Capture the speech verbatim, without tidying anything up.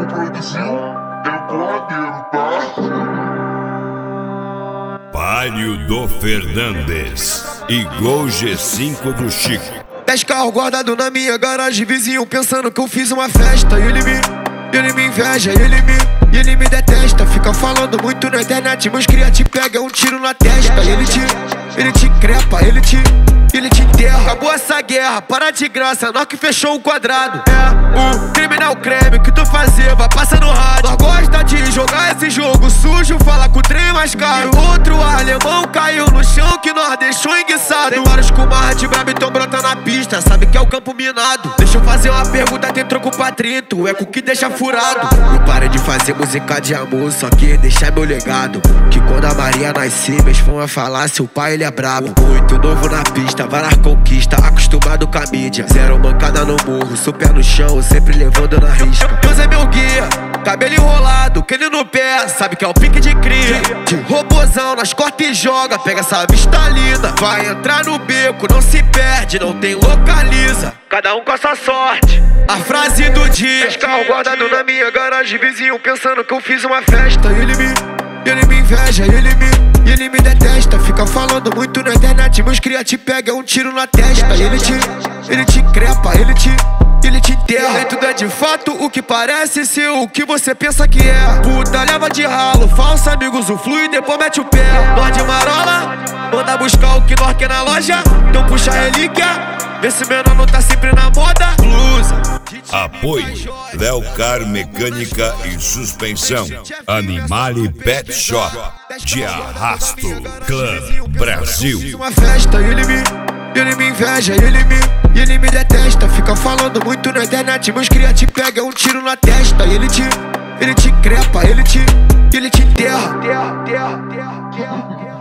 produziu, eu porradeiro, tá? Palio do Fernandes, igual G cinco do Chico. Dez carros guardados na minha garagem, vizinho pensando que eu fiz uma festa. Ele me, ele me inveja, ele me, ele me detesta. Fica falando muito na internet, meus cria te pega um tiro na testa. Ele te, ele te crepa, ele te, ele te enterra. Acabou essa guerra, para de graça, nós que fechou o quadrado. É o criminal creme que tu fazia, vai passar no rádio. Nós gosta de jogar esse jogo sujo, fala com o trem mais caro. E outro alemão caiu no chão que nós deixou enguiçado. Tem vários com marra de brabo, então brota na pista, sabe que é o campo minado. Deixa eu fazer uma pergunta, tem troco pra trinta, o eco que deixa furado. Eu parei de fazer música de amor, só que deixar meu legado. Que quando a Maria nascer, meus fãs vão falar, seu pai ele é brabo. Muito novo na pista, várias conquistas, acostumado com a mídia. Zero mancada no morro, sou pé no chão, sempre levando na risca. Deus é meu guia, cabelo enrolado, quele no pé, sabe que é o pique de cria. De robozão, nós corta e joga, pega essa vista linda. Vai entrar no beco, não se perde, não tem localiza. Cada um com a sua sorte. A frase do dia: dez carros guardados na minha garagem, vizinho pensando que eu fiz uma festa. Ele me, ele me inveja, ele me, ele me detesta. Fica falando muito na internet, meus cria te pega um tiro na testa. Ele te, ele te crepa, ele te, ele te enterra. E tudo é de fato o que parece ser o que você pensa que é. Puta leva de ralo, falso amigos o flui e depois mete o pé. Nós de marola, manda buscar o que nós quer na loja. Então puxa a relíquia, vê se menor não tá sempre na moda. Blusa. Apoio Leocar Mecânica e Suspensão, Animale Pet Shop, de Arrasto Clã Brasil. Uma festa, ele me, ele me inveja, ele me, ele me detesta. Fica falando muito na internet, meus cria te pega um tiro na testa. Ele te, ele te crepa, ele te, ele te enterra.